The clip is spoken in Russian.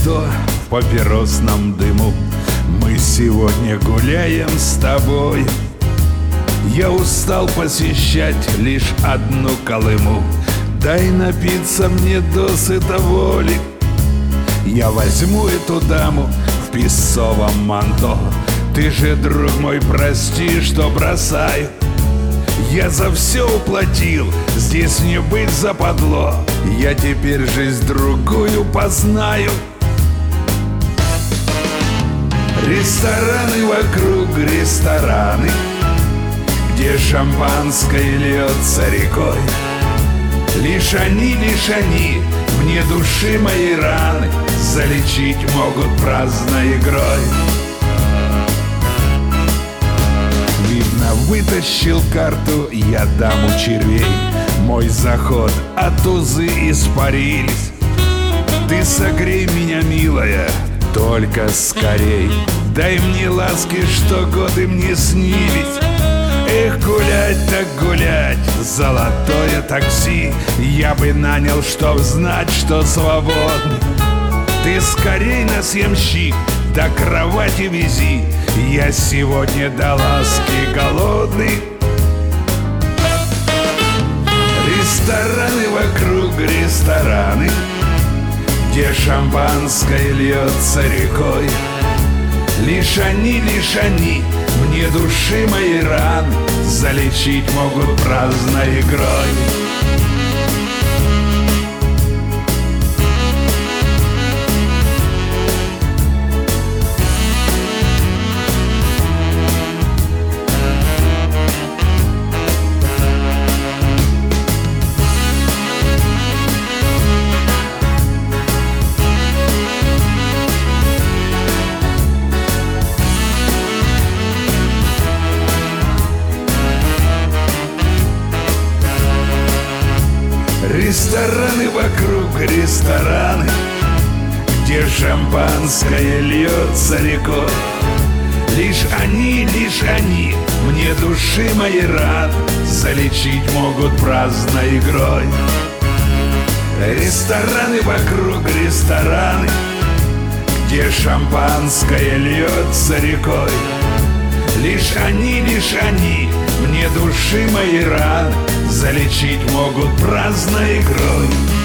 никто в папиросном дыму. Мы сегодня гуляем с тобой. Я устал посещать лишь одну Колыму. Дай напиться мне досыта воли. Я возьму эту даму в песцовом манто. Ты же, друг мой, прости, что бросаю. Я за все уплатил, здесь не быть западло. Я теперь жизнь другую познаю. Рестораны вокруг, рестораны, где шампанское льется рекой. Лишь они мне души моей раны залечить могут праздной игрой. Видно, вытащил карту я даму червей. Мой заход, а тузы испарились. Ты согрей меня, милая, только скорей. Дай мне ласки, что годы мне снились. Эх, гулять так гулять, золотое такси я бы нанял, чтоб знать, что свободны. Ты скорей нас, ямщик, до кровати вези. Я сегодня до ласки голодный. Рестораны вокруг, рестораны, где шампанское льется рекой. Лишь они мне души моей раны залечить могут праздной игрой. Рестораны вокруг, рестораны, где шампанское льется рекой. Лишь они мне души моей раны залечить могут праздной игрой. Рестораны вокруг, рестораны, где шампанское льется рекой. Лишь они мне души моей раны залечить могут праздной игрой.